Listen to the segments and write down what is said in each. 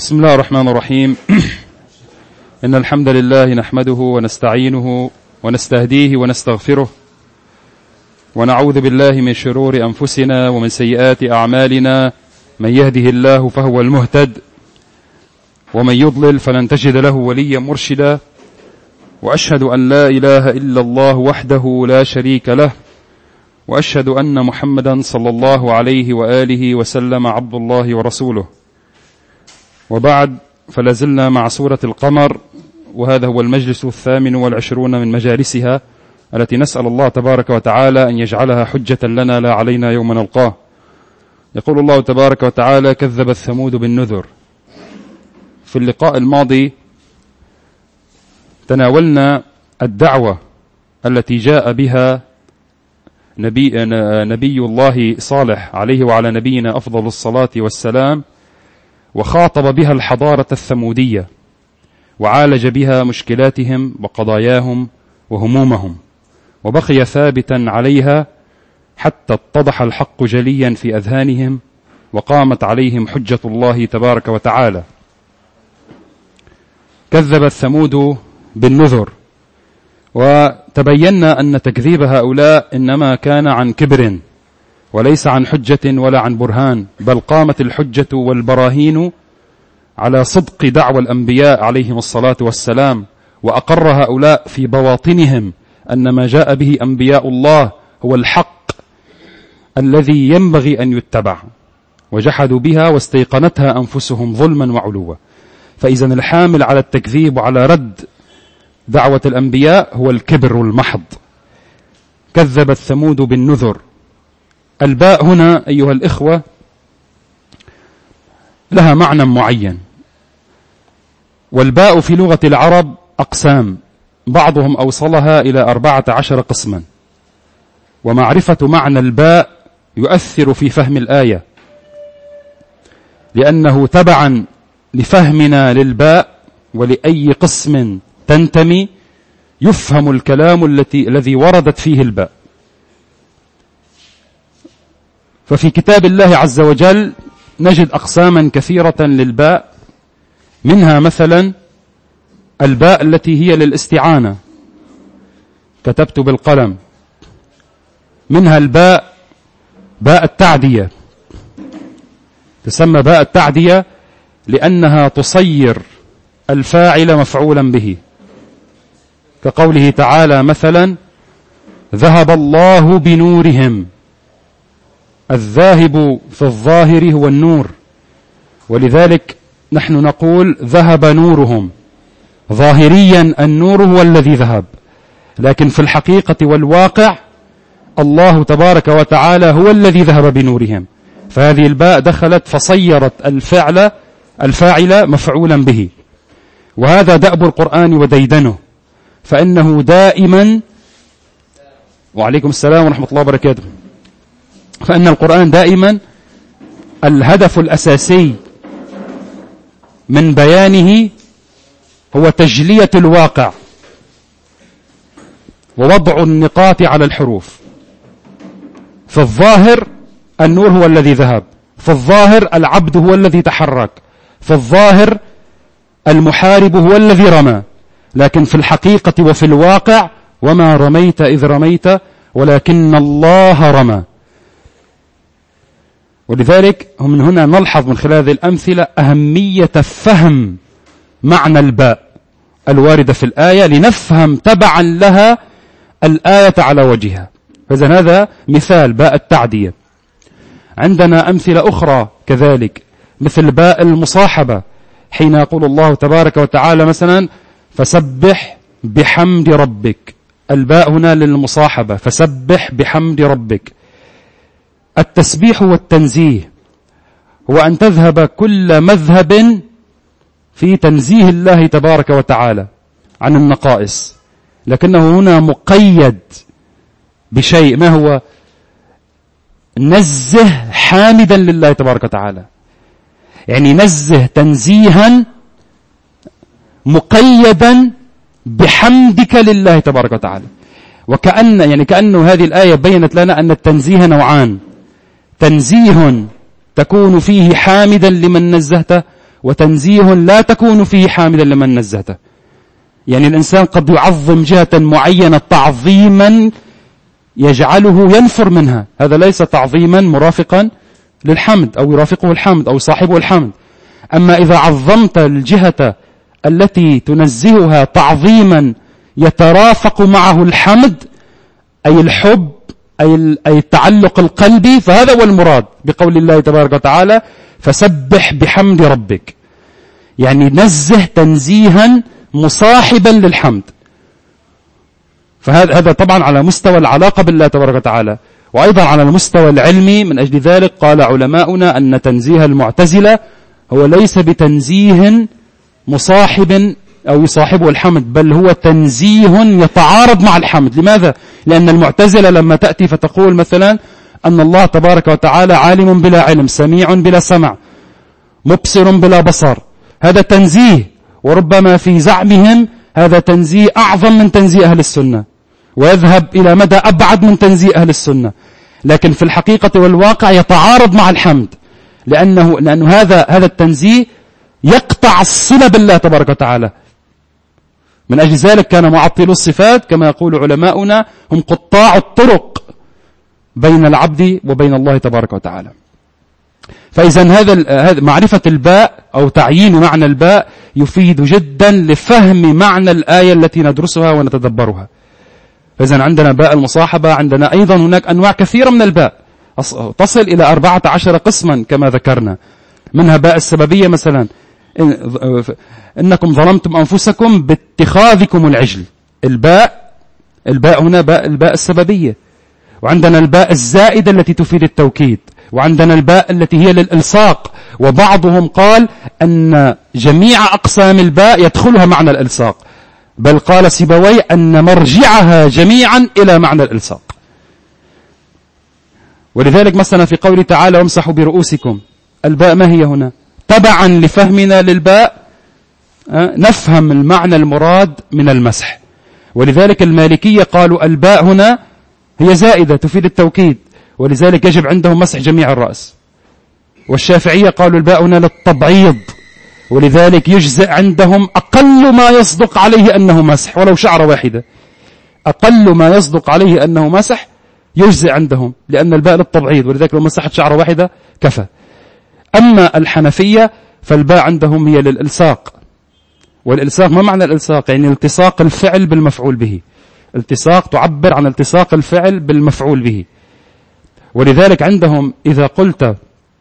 بسم الله الرحمن الرحيم. إن الحمد لله نحمده ونستعينه ونستهديه ونستغفره ونعوذ بالله من شرور أنفسنا ومن سيئات أعمالنا. من يهده الله فهو المهتد ومن يضلل فلن تجد له وليا مرشدا. وأشهد أن لا إله إلا الله وحده لا شريك له، وأشهد أن محمدا صلى الله عليه وآله وسلم عبد الله ورسوله. وبعد، فلازلنا مع سورة القمر، وهذا هو المجلس 28 من مجالسها التي نسأل الله تبارك وتعالى أن يجعلها حجة لنا لا علينا يوم نلقاه. يقول الله تبارك وتعالى: كذبت ثمود بالنذر. في اللقاء الماضي تناولنا الدعوة التي جاء بها نبي الله صالح عليه وعلى نبينا أفضل الصلاة والسلام، وخاطب بها الحضارة الثمودية، وعالج بها مشكلاتهم وقضاياهم وهمومهم، وبقي ثابتا عليها حتى اتضح الحق جليا في أذهانهم، وقامت عليهم حجة الله تبارك وتعالى. كذبت ثمود بالنذر، وتبينا أن تكذيب هؤلاء إنما كان عن كبر وليس عن حجة ولا عن برهان، بل قامت الحجة والبراهين على صدق دعوى الأنبياء عليهم الصلاة والسلام، وأقر هؤلاء في بواطنهم أن ما جاء به أنبياء الله هو الحق الذي ينبغي أن يتبع، وجحدوا بها واستيقنتها أنفسهم ظلما وعلوا. فإذن الحامل على التكذيب وعلى رد دعوة الأنبياء هو الكبر المحض. كذبت ثمود بالنذر. الباء هنا أيها الإخوة لها معنى معين، والباء في لغة العرب أقسام، بعضهم أوصلها إلى 14 قسما، ومعرفة معنى الباء يؤثر في فهم الآية، لأنه تبعا لفهمنا للباء ولأي قسم تنتمي يفهم الكلام الذي وردت فيه الباء. ففي كتاب الله عز وجل نجد أقساما كثيرة للباء، منها مثلا الباء التي هي للاستعانة، كتبت بالقلم. منها الباء باء التعدية، تسمى باء التعدية لأنها تصير الفاعل مفعولا به، كقوله تعالى مثلا: ذهب الله بنورهم. الذاهب في الظاهر هو النور، ولذلك نحن نقول ذهب نورهم. ظاهريا النور هو الذي ذهب، لكن في الحقيقة والواقع الله تبارك وتعالى هو الذي ذهب بنورهم. فهذه الباء دخلت فصيرت الفاعل مفعولا به. وهذا دأب القرآن وديدنه، فإنه دائما، وعليكم السلام ورحمة الله وبركاته، فإن القرآن دائما الهدف الأساسي من بيانه هو تجلية الواقع ووضع النقاط على الحروف. في الظاهر النور هو الذي ذهب، في الظاهر العبد هو الذي تحرك، في الظاهر المحارب هو الذي رمى، لكن في الحقيقة وفي الواقع وما رميت إذ رميت ولكن الله رمى. ولذلك من هنا نلحظ من خلال هذه الأمثلة أهمية فهم معنى الباء الواردة في الآية، لنفهم تبعا لها الآية على وجهها. فإذن هذا مثال باء التعدية. عندنا أمثلة أخرى كذلك، مثل باء المصاحبة، حين يقول الله تبارك وتعالى مثلا: فسبح بحمد ربك. الباء هنا للمصاحبة، فسبح بحمد ربك. التسبيح والتنزيه هو أن تذهب كل مذهب في تنزيه الله تبارك وتعالى عن النقائص، لكنه هنا مقيد بشيء، ما هو؟ نزه حامدا لله تبارك وتعالى، يعني نزه تنزيها مقيدا بحمدك لله تبارك وتعالى. كأنه هذه الآية بينت لنا أن التنزيه نوعان: تنزيه تكون فيه حامدا لمن نزهته، وتنزيه لا تكون فيه حاملا لمن نزهته. يعني الإنسان قد يعظم جهة معينة تعظيما يجعله ينفر منها، هذا ليس تعظيما مرافقا للحمد أو يرافقه الحمد أو صاحبه الحمد. أما إذا عظمت الجهة التي تنزهها تعظيما يترافق معه الحمد أي الحب أي التعلق القلبي، فهذا هو المراد بقول الله تبارك وتعالى فسبح بحمد ربك، يعني نزه تنزيها مصاحبا للحمد. فهذا طبعا على مستوى العلاقة بالله تبارك وتعالى، وأيضا على المستوى العلمي. من أجل ذلك قال علماؤنا أن تنزيه المعتزلة هو ليس بتنزيه مصاحب أو يصاحبه الحمد، بل هو تنزيه يتعارض مع الحمد. لماذا؟ لأن المعتزلة لما تأتي فتقول مثلا أن الله تبارك وتعالى عالم بلا علم، سميع بلا سمع، مبصر بلا بصر، هذا تنزيه، وربما في زعمهم هذا تنزيه أعظم من تنزيه أهل السنة، ويذهب إلى مدى أبعد من تنزيه أهل السنة، لكن في الحقيقة والواقع يتعارض مع الحمد، لأنه هذا التنزيه يقطع الصلة بالله تبارك وتعالى. من أجل ذلك كان معطلو الصفات كما يقول علماؤنا هم قطاع الطرق بين العبد وبين الله تبارك وتعالى. فإذا هذا معرفة الباء أو تعيين معنى الباء يفيد جدا لفهم معنى الآية التي ندرسها ونتدبرها. فإذا عندنا باء المصاحبة، عندنا أيضا هناك أنواع كثيرة من الباء تصل إلى 14 قسما كما ذكرنا، منها باء السببية مثلا إنكم ظلمتم أنفسكم باتخاذكم العجل، الباء هنا الباء السببية. وعندنا الباء الزائدة التي تفيد التوكيد، وعندنا الباء التي هي للإلصاق، وبعضهم قال أن جميع أقسام الباء يدخلها معنى الإلصاق، بل قال سيبوي أن مرجعها جميعا إلى معنى الإلصاق. ولذلك مثلا في قوله تعالى وامسحوا برؤوسكم، الباء ما هي هنا؟ تبعا لفهمنا للباء نفهم المعنى المراد من المسح. ولذلك المالكية قالوا الباء هنا هي زائدة تفيد التوكيد، ولذلك يجب عندهم مسح جميع الرأس. والشافعية قالوا الباء هنا للتبعيض، ولذلك يجزئ عندهم أقل ما يصدق عليه أنه مسح ولو شعرة واحدة، أقل ما يصدق عليه أنه مسح يجزئ عندهم، لأن الباء للتبعيض، ولذلك لو مسحت شعرة واحدة كفى. أما الحنفية فالباء عندهم هي للإلصاق. والإلصاق ما معنى الإلصاق؟ يعني التصاق الفعل بالمفعول به، التصاق تعبر عن التصاق الفعل بالمفعول به. ولذلك عندهم إذا قلت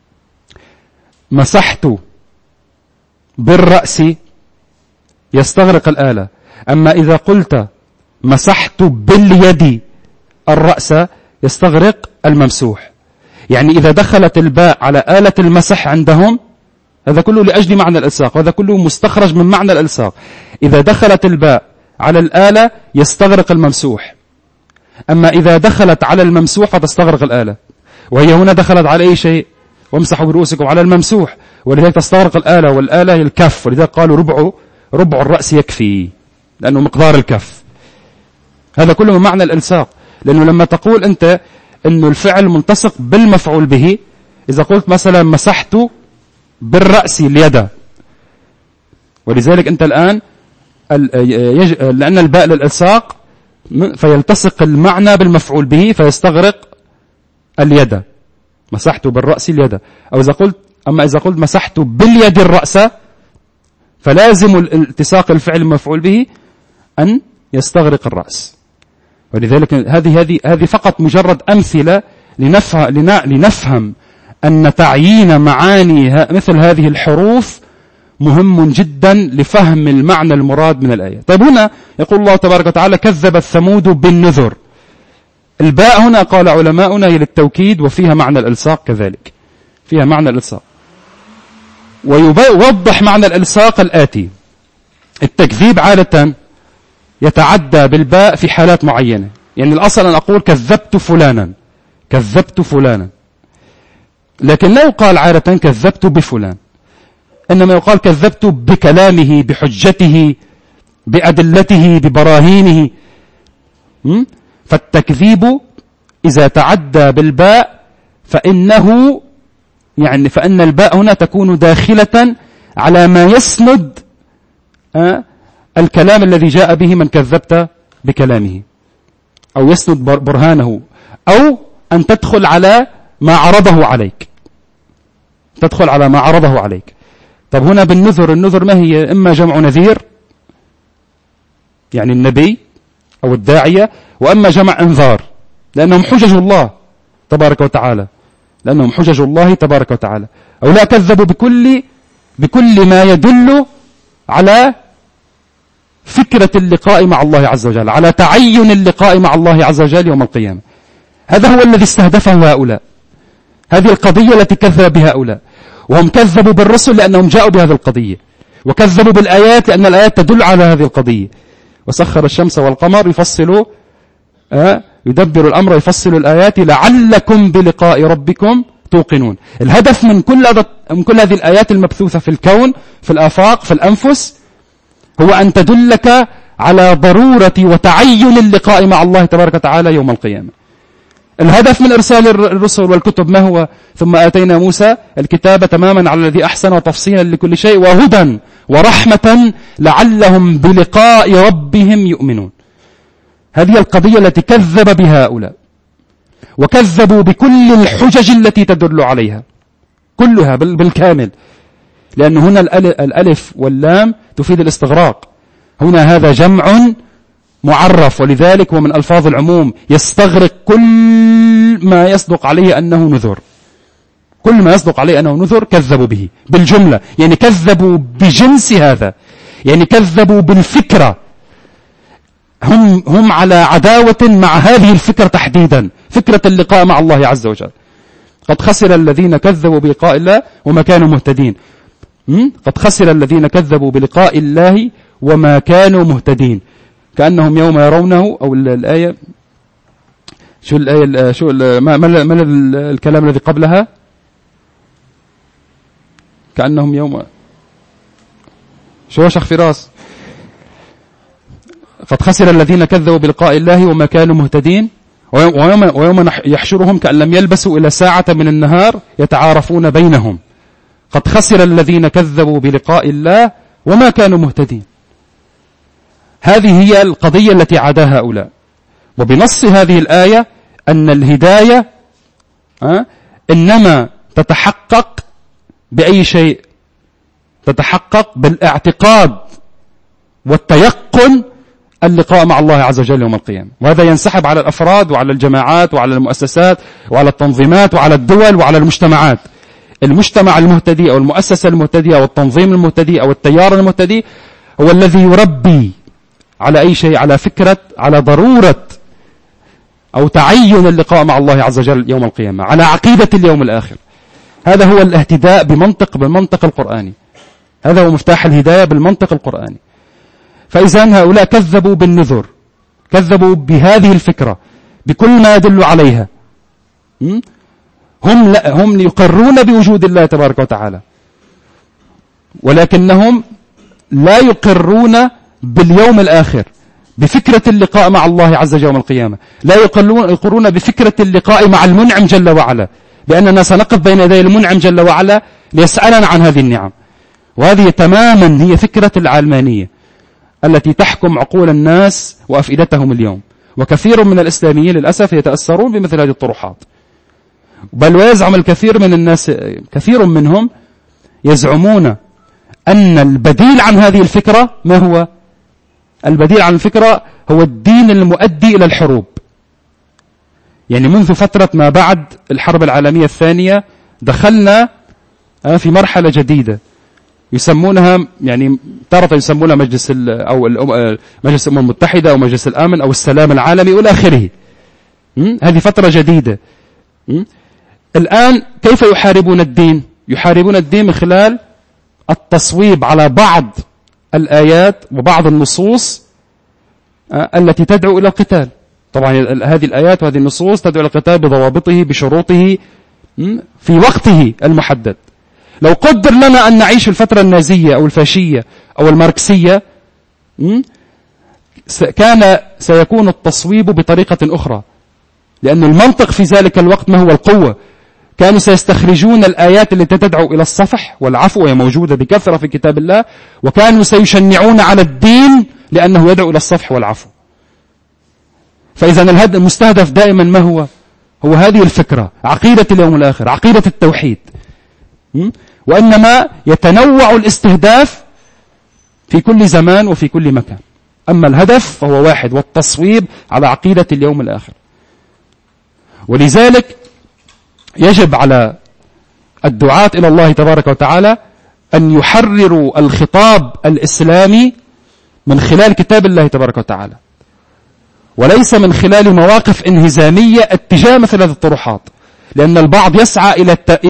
مسحت بالرأس يستغرق الآلة، أما إذا قلت مسحت باليد الرأس يستغرق الممسوح. يعني إذا دخلت الباء على آلة المسح عندهم هذا كله لأجل معنى الإلصاق، وهذا كله مستخرج من معنى الإلصاق. إذا دخلت الباء على الآلة يستغرق الممسوح، أما إذا دخلت على الممسوح فتستغرق الآلة، وهي هنا دخلت على أي شيء وامسحوا برؤوسكم على الممسوح، ولذلك تستغرق الآلة، والآلة هي الكف، ولذلك قالوا ربع الرأس يكفي لأنه مقدار الكف. هذا كله من معنى الإلصاق، لأنه لما تقول أنت أنه الفعل ملتصق بالمفعول به، إذا قلت مثلا مسحت بالرأس اليد، ولذلك أنت الآن لأن الباء للإلصاق فيلتصق المعنى بالمفعول به فيستغرق اليد، مسحت بالرأس اليد. أما إذا قلت مسحت باليد الرأس فلازم التصاق الفعل المفعول به أن يستغرق الرأس. ولذلك هذه فقط مجرد أمثلة لنفهم أن تعيين معاني مثل هذه الحروف مهم جدا لفهم المعنى المراد من الآية. طيب هنا يقول الله تبارك وتعالى كذبت ثمود بالنذر، الباء هنا قال علماؤنا هي للتوكيد وفيها معنى الإلصاق، كذلك فيها معنى الإلصاق. ويوضح معنى الإلصاق الآتي: التكذيب عادة يتعدى بالباء في حالات معينة، يعني الأصل أن أقول كذبت فلانا، لكن لا يقال عادة كذبت بفلان، إنما يقال كذبت بكلامه، بحجته، بأدلته، ببراهينه. فالتكذيب إذا تعدى بالباء فإن الباء هنا تكون داخلة على ما يسند الكلام الذي جاء به من كذبت بكلامه، أو يسند برهانه، أو أن تدخل على ما عرضه عليك، تدخل على ما عرضه عليك. طب هنا بالنذر، النذر ما هي؟ إما جمع نذير يعني النبي أو الداعية، وأما جمع انذار، لأنهم حجج الله تبارك وتعالى، لأنهم حجج الله تبارك وتعالى. أو لا كذبوا بكل ما يدل على فكرة اللقاء مع الله عز وجل، على تعين اللقاء مع الله عز وجل يوم القيامة. هذا هو الذي استهدفه هؤلاء، هذه القضية التي كذب بها هؤلاء. وهم كذبوا بالرسل لأنهم جاءوا بهذه القضية، وكذبوا بالآيات لأن الآيات تدل على هذه القضية. وسخر الشمس والقمر يفصل يدبر الأمر يفصل الآيات لعلكم بلقاء ربكم توقنون. الهدف من كل هذه الآيات المبثوثة في الكون، في الآفاق، في الأنفس، هو أن تدلك على ضرورة وتعين اللقاء مع الله تبارك وتعالى يوم القيامة. الهدف من إرسال الرسل والكتب ما هو؟ ثم آتينا موسى الكتاب تماما على الذي أحسن وتفصيلا لكل شيء وهدى ورحمة لعلهم بلقاء ربهم يؤمنون. هذه القضية التي كذب بها هؤلاء، وكذبوا بكل الحجج التي تدل عليها كلها بالكامل، لأن هنا الألف واللام تفيد الاستغراق. هنا هذا جمع معرف، ولذلك هو من ألفاظ العموم، يستغرق كل ما يصدق عليه أنه نذر. كل ما يصدق عليه أنه نذر كذبوا به بالجملة، يعني كذبوا بجنس هذا، يعني كذبوا بالفكرة. هم على عداوة مع هذه الفكرة تحديدا، فكرة اللقاء مع الله عز وجل. قد خسر الذين كذبوا بلقاء الله وما كانوا مهتدين. قد خسر الذين كذبوا بلقاء الله وما كانوا مهتدين، كأنهم يوم يرونه. أو الآية شو الآية شو ما الكلام الذي قبلها؟ كأنهم يوم شو شيخ فراس؟ قد خسر الذين كذبوا بلقاء الله وما كانوا مهتدين ويوم يحشرهم كأن لم يلبسوا إلى ساعة من النهار يتعارفون بينهم. قد خسر الذين كذبوا بلقاء الله وما كانوا مهتدين. هذه هي القضية التي عاداها هؤلاء. وبنص هذه الآية أن الهداية إنما تتحقق بأي شيء؟ تتحقق بالاعتقاد والتيقن اللقاء مع الله عز وجل يوم القيامة. وهذا ينسحب على الأفراد وعلى الجماعات وعلى المؤسسات وعلى التنظيمات وعلى الدول وعلى المجتمعات. المجتمع المهتدي أو المؤسسة المهتدية أو التنظيم المهتدي أو التيار المهتدي هو الذي يربي على أي شيء؟ على فكرة، على ضرورة أو تعين اللقاء مع الله عز وجل يوم القيامة، على عقيدة اليوم الآخر. هذا هو الاهتداء بالمنطق القرآني. هذا هو مفتاح الهداية بالمنطق القرآني. فإذن هؤلاء كذبوا بالنذر، كذبوا بهذه الفكرة بكل ما يدل عليها. هم يقرون بوجود الله تبارك وتعالى، ولكنهم لا يقرون باليوم الآخر، بفكرة اللقاء مع الله عز وجل يوم القيامة. لا يقرون بفكرة اللقاء مع المنعم جل وعلا، بأننا سنقف بين يدي المنعم جل وعلا ليسألنا عن هذه النعم. وهذه تماما هي فكرة العلمانية التي تحكم عقول الناس وأفئدتهم اليوم. وكثير من الإسلاميين للأسف يتأثرون بمثل هذه الطروحات، بل ويزعم الكثير من الناس، كثير منهم يزعمون أن البديل عن هذه الفكرة ما هو؟ البديل عن الفكرة هو الدين المؤدي إلى الحروب. يعني منذ فترة ما بعد الحرب العالمية الثانية دخلنا في مرحلة جديدة يسمونها، يعني تارة يسمونها مجلس مجلس الأمم المتحدة أو مجلس الأمن أو السلام العالمي إلى آخره. هذه فترة جديدة. الآن كيف يحاربون الدين؟ يحاربون الدين من خلال التصويب على بعض الآيات وبعض النصوص التي تدعو إلى القتال. طبعا هذه الآيات وهذه النصوص تدعو إلى القتال بضوابطه بشروطه في وقته المحدد. لو قدر لنا أن نعيش الفترة النازية أو الفاشية أو الماركسية سيكون التصويب بطريقة أخرى، لأن المنطق في ذلك الوقت ما هو؟ القوة. كانوا سيستخرجون الآيات التي تدعو إلى الصفح والعفو، وهي موجودة بكثرة في كتاب الله، وكانوا سيشنعون على الدين لأنه يدعو إلى الصفح والعفو. فإذا المستهدف دائما ما هو؟ هو هذه الفكرة، عقيدة اليوم الآخر، عقيدة التوحيد. وإنما يتنوع الاستهداف في كل زمان وفي كل مكان، أما الهدف فهو واحد، والتصويب على عقيدة اليوم الآخر. ولذلك يجب على الدعاة إلى الله تبارك وتعالى أن يحرروا الخطاب الإسلامي من خلال كتاب الله تبارك وتعالى، وليس من خلال مواقف انهزامية اتجاه مثل هذه الطروحات، لأن البعض يسعى